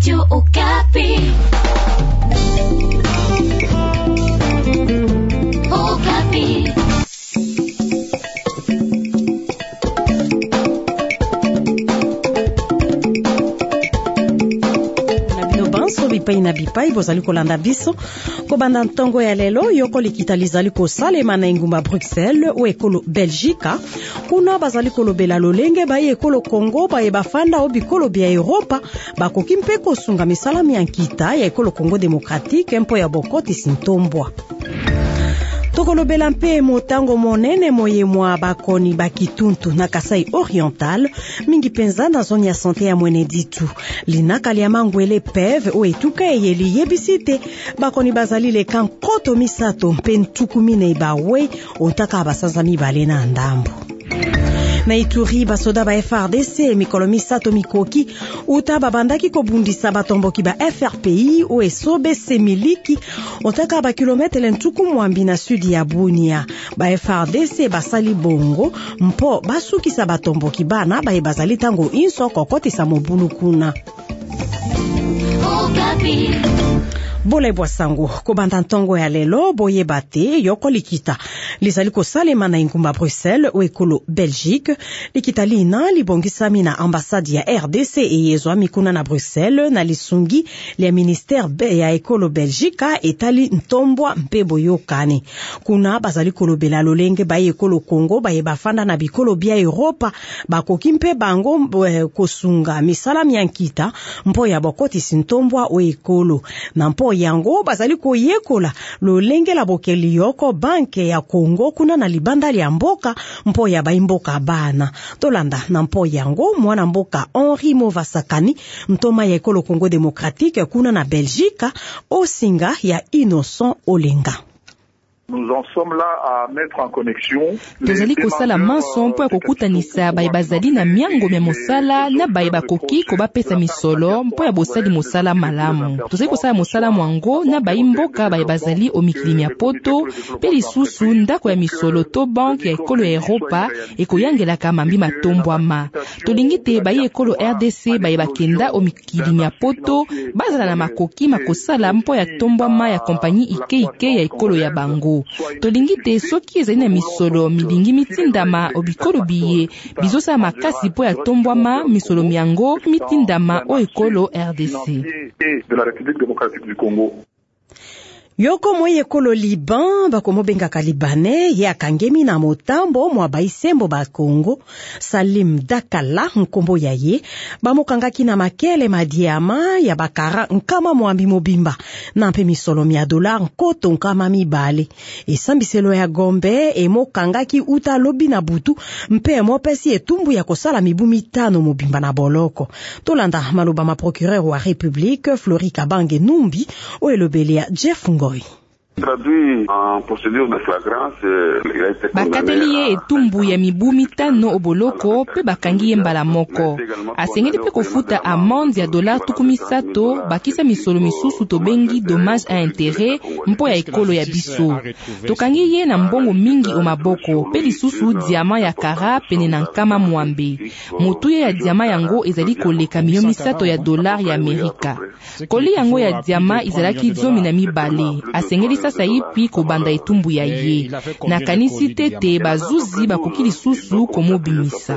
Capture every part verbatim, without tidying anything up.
Radio Okapi. Okapi. Bipai na bipai bozali kolanda biso ko banda ntongo ya lelo yoko likita lizali ko salema na ingumba Bruxelles o ekolo Belgique kuna bazali kolobela lolenge ba ekolo Congo ba bafanda o bikolo bya Europa bakoki mpe kosunga misala ya nkita ya ekolo Congo démocratique mpo ya bokoti sintombwa. Tokolobela mpe motango monene moye mwa bakoni bakituntu na Kasai Oriental mingi penza na zone ya santé ya mwene ditu linaka lya mangwele P E V o etuka eyeli yebisite bakoni bazali leka nkoto misato mpe ntukumine bawe otaka basanza mibale na ndambo. Na Ituri basoda ba F R D C mikolo misato mikoki uta babandaki kobundisa batomboki ba F R P I o esobe semiliki otaka ba kilometre ntuku mwambi na sudi ya Bunia. Ba F R D C basali bongo mpo basukisa batomboki bana ba bazali tango inso kokotisa mobulu kuna. Okapi. Bola bwasango ko banda ntongo ya lelo boye bate yoko likita lizali ko salema na ingumba Bruxelles o ekolo Belgique likita lina libongisami na ambassade ya R D C eyezwa mikuna na Bruxelles na lisungi le ministère ya ekolo Belgique etali ntombwa mpe boyokani kuna bazali kolobela lolenge ba ekolo Congo ba bafanda na bikolo bya Europa bakoki mpe bango kosunga misala myankita mpo ya bokoti sintombwa o ekolo na mpo yango bazali koyekola lolenge la bokeli yoko banke ya Congo kuna na libanda ya mboka mpo ya baimboka bana tolanda na mpo yango mwana mboka Henri Movasakani mtoma ya ekolo Congo démocratique kuna na Belgique osinga ya Innocent Olenga. Nous en sommes là à mettre en connexion. Tozali kosala manso mpo ya kokutanisa baye bazali na miango me mosala na baye bakoki ko bapesa misolo mpo ya bosali mosala malamu. Tozali kosala mosala mwango na baye mboka baye bazali o mikili ya poto pe lisusu ndako ya misolo to banque ya ekolo ya Europa ekoyangelaka mambi matombwama. Tolingi te baye ekolo R D C baye bakenda o mikili ya poto bazala na makoki makosala mpo ya tombwama ya kompagnie ike ike ya ekolo ya bango. Tolingi te soki ezali na misolo milingi mitindama obikolo biye bizosa makasi po ya tombwama misolo miango mitindama o ekolo R D C de la République démocratique du Congo. Yoko moye kolo Liban bakomo bengaka Libanais ya kangemi na motambo mwa baisembo ba Congo Salim Dakala nkombo ya ye bamokangaki na makele madiama ya bakara nkama mwambi mobimba na mpe misolo mia dolar nkoto nkama mibale esambiselo ya Gombe emokangaki uta lobi na butu mpe mopesi etumbu ya kosala mibu mitano mobimba na boloko tolanda maloba ma procureur wa République Flori Kabange Numbi o elobele ya Jeff Traduit en procédure de flagrance, il a été bakateli ye etumbu ya mibu mitano oboloko pe bakangi ye mbala moko asengeli pe kofuta amende ya dolar tuku misato bakisa misolo misusu tobengi dommage à intérêt mpo ya ekolo ya biso tokangi ye na mbongo mingi o maboko pe lisusu diama ya kara pene na nkama mwambe motu ye ya diama yango ezali koleka milion misato ya dolar ya Amerika koli yango ya diama izalaki zomi na mibale asengeli sasa ipi kobanda etumbu ya ye na kanisi tete bazuzi bakoki lisusu komobimisa.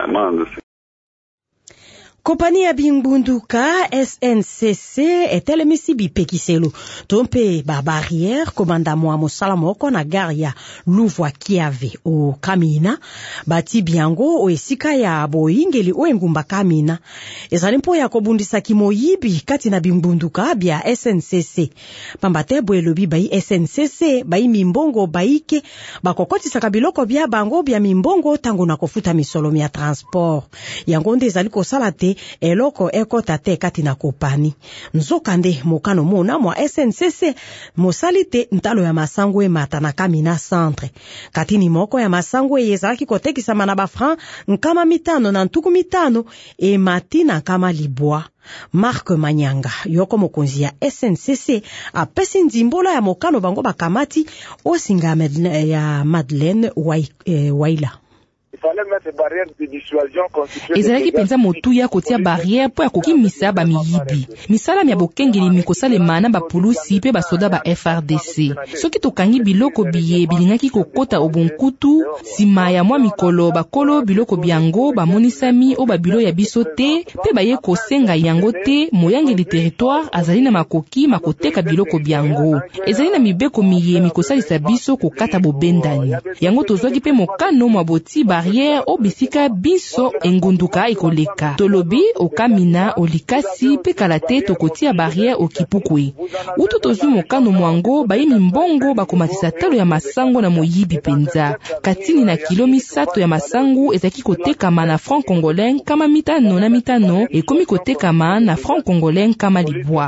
Kompani ya Bimbunduka S N C C etelemisi bipekiselo tompe ba barrière komanda mwa mosala moko na gare ya Louvois Kiave o Kamina bati biango o esika ya boingeli o engumba Kamina ezali mpo ya kobundisa kimoyibi kati na Bimbunduka bya S N C C pambate bwelobi bai S N C C bai mimbongo baike bakokotisaka biloko bya bango bya mimbongo tango na kofuta misolo ya transport yango nde ezali kosala te eloko ekota te kati na kopani nzokande mokano mona mwa S N C C mosalite ntalo ya masango emata na Kamina centre katini moko ya masango yezalaki kotekisama na ba franc nkama mitano na ntuku mitano e matina kama libwa. Marc Manyanga yoko mokonzi ya S N C C apesi nzimbola ya mokano bango bakamati osinga ya Madeleine Waila. ezalaki penza motuya kotia barrière po ya kokimisa bamiyibi. Misala mya bokengeli mikosalema na bapulusi pe basoda ba F R D C. Soki tokangi biloko biye bilingaki kokota obunkutu, sima ya mwa mikolo bakolo biloko biango bamonisami o babilo ya biso te pe baye kosenga yango te moyangeli territoire azali na makoki makoteka biloko biango. Ezali na mibeko miye mikosalisa biso kokata bobendani. Yango tozwaki pe mokano mwa boti barrière o bisika biso engunduka ekoleka. Tolobi okamina olikasi pe kalate tokotia barrière okipukwe. Utu tozwi mokano mwango bayi mimbongo bakomatisa talo ya masango na moyibi penza. Katini na kilo misato ya masangu ezaki kotekama na franc congolais kama mitano na mitano ekomi kotekama na franc congolais kama libwa.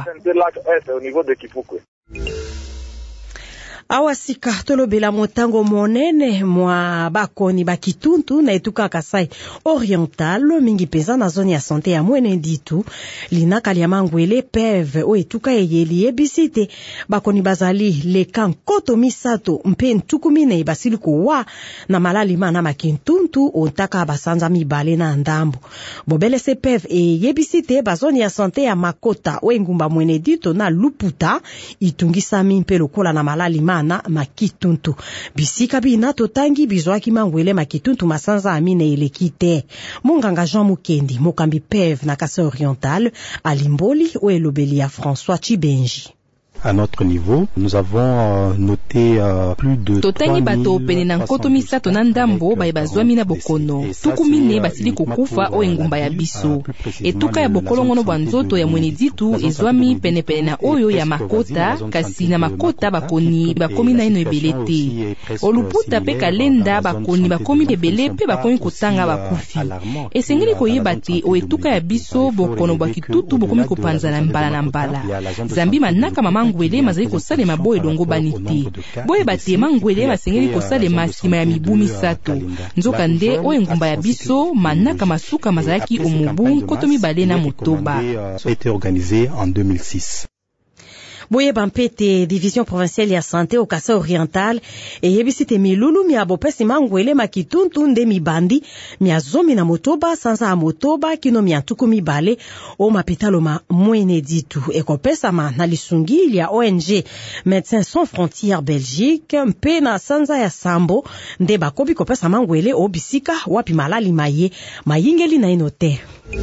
Awasika tolobela motango monene mwa bakoni bakituntu na etuka Kasai Oriental mingi peza na zone ya santé ya Mwene Ditu linaka lya mangwele P E V o etuka eyeli ebisite bakoni bazali leka nkoto misato mpe ntukumine basili kowa na malalima na makintuntu ontaka basanza mibale na ndambo bobele se P E V eyebisite bazone ya santé ya Makota o engumba Mwene Ditu na Luputa itungisa mimpe lokola na malalima na makituntu bisika bina totangi bizwaki mangwele makituntu masanza amine elekite munganga Jean Mukendi mokambi P E V na Kasai Oriental alimboli o elobeli ya François Chibenji. À notre niveau, nous avons euh, noté euh, plus de totangi bato pene na nkoto misato na ndambo baye bazwami na bokono tukumine basili kokufa o engumba ya biso etuka ya bokolongono bwa nzoto ya Mwene Ditu ezwami pene pene na oyo ya Makota kasi na Makota bakoni bakomi na ino ebele te Oluputa pe Kalenda bakoni bakomi ebele pe bakomi kotanga bakufi esengeli koyeba te o etuka ya biso bokono bwa kitutu bokomi kopanzana mbala na mbala zambi manaka mama mangwele mazali kosalema boye dongo banite boye bate mangwele masengeli kosalema sima ya mibumi sato nzoka nde o engumba ya biso manaka masuka mazalaki omubu nkoto mibale na motoba été organisé en deux mille six. Boye bampete division provinciale ya santé au Kasai Oriental e yebisite milulu mia bopesi mangwele makituntu nde mibandi mia zomi na motoba sanza motoba kino mia tuku mibale o mapitalo ma Mwene Ditu ekopesa ma na lisungili ya O N G Médecins Sans Frontières Belgique mpe na sanza ya Sambo nde bakobi kopesa mangwele o bisika wapi malali maye mayingeli na inote.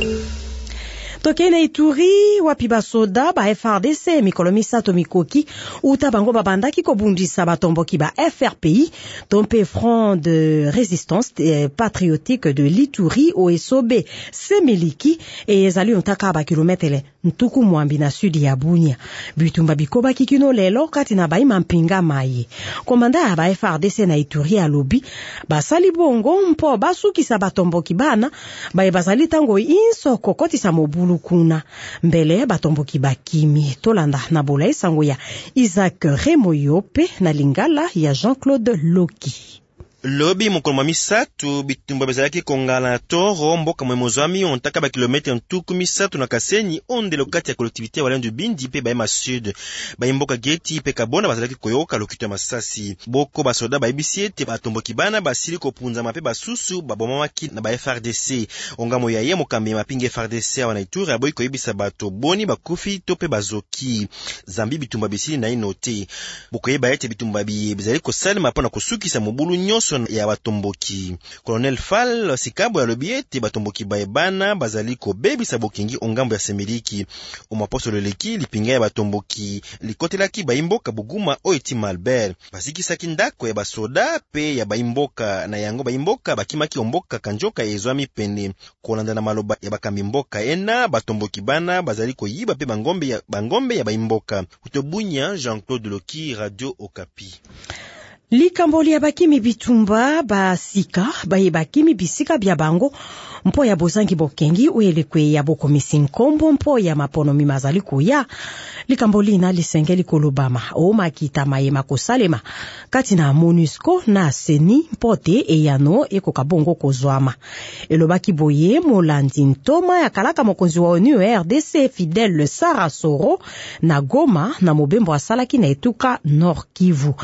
Tokene Ituri wapi basoda ba F R D C mikolo misato mikoki uta bango babandaki kobundisa batomboki ba F R P I tompe Front de Résistance Patriotique de l'Ituri o esobe Semeliki e ezali ontaka ba kilometele ntuku mwambi na sudi ya Bunia bitumba bikoba kikino lelo kati na baima mpinga maye komanda ya ba F R D C na Ituri alobi basali bongo mpo basukisa batomboki bana baye bazali tango inso kokoti sa mobulu kuna mbele batomboki bakimi tolanda na bola esango ya Isaac Remoyope na lingala ya Jean-Claude Loki. Lobi mokolo misatu bitumba bezalaki kongala na toro mboka mwe mozami ontaka ba kilometre ntuku misatu na Kasenyi onde lokati ya collectivité ya Walendu Bindi pe Baema Sud ba mboka Geti pe Kabona bazalaki koyoka lokito ya Masasi boko basoda ba ibisiete batomboki bana basili kopunza mape basusu babomamaki na ba F R D C ongamo ya ye mokambi mapinga F R D C wana Ituri aboyi koyebisa bato boni bakufi to pe bazoki zambi bitumba bisili na inote bokoyeba ete bitumba bi bezali kosalema pona kosukisa mobulu nyonso ya batomboki. Colonel Fall Sikabo ya lobiete batomboki baebana bazali kobebisa bokingi ongambo ya Semeliki umaposo leleki lipinga ya batomboki likotelaki baimboka Buguma oiti Malbert basikisaki ndako ya basoda pe ya baimboka na yango baimboka bakimaki omboka kanjoka ezwami pene kolanda na maloba ya bakambi mboka ena batomboki bana bazali koyiba pe bangombe ya bangombe ya baimboka utobunya Jean-Claude Loki Radio Okapi. Likamboli ya bakimi bitumba basika baye bakimi bisika bya bango mpo ya bozangi bokengi uelekwe ya bokomisi nkombo mpo ya mapono mimazali kuya likamboli na lisengeli kolobama o makita maye makosalema kati na MONUSCO na seni mpote eyano eko kabongo kozwama elobaki boye molandi ntoma ya kalaka mokonzi wa ONU R D C Fidel Sarasoro na Goma na mobembo asalaki na etuka Nord Kivu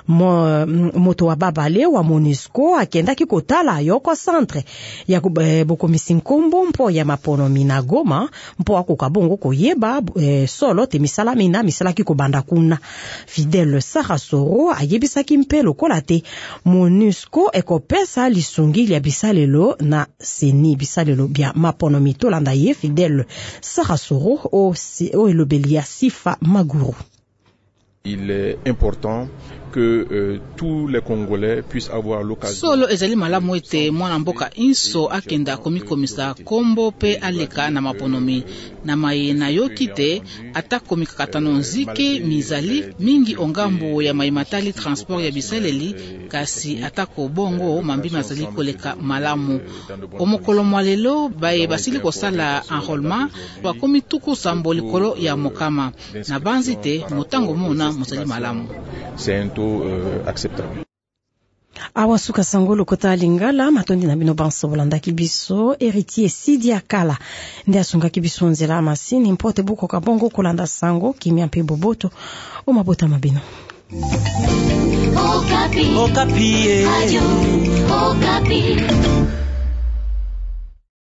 Mo, moto wa babale wa MONUSCO akenda kikotala yo kwa centre ya bokomisi nkombo mpo ya mapono mina Goma mpo akokabongo koyeba e, solo te misala mina misala kikobanda kuna. Fidèle Sarasoro ayebisaki mpe lokola te MONUSCO ekopesa lisungi ya bisalelo na seni bisalelo bia mapono mitolanda ye. Fidèle Sarasoro o, o elobelia Sifa Maguru. Il est important que euh, tous les Congolais puissent avoir l'occasion. Solo ezali malamu ete mwana mboka inso akenda komikomisa kombo pe aleka na maponomi na mai na yokite ata komikakatano nzike mizali mingi ongambo ya maimatali transport ya bisaleli kasi atako bongo mambi mazali koleka malamu. Omokolo mwalelo baye basili kosala enrôlement bakomi tuku sambo likolo ya mokama na banzite motango mona mozali malamu. C'est un taux euh, acceptable. Awa suka sangolo kota lingala matondi na bino banso bolanda kibiso héritier Sidi Akala ndi asunga kibiso nzela masini mpote buko kabongo kolanda sango kimya mpe boboto o mabota mabino. Okapi. Okapi. Radio Okapi.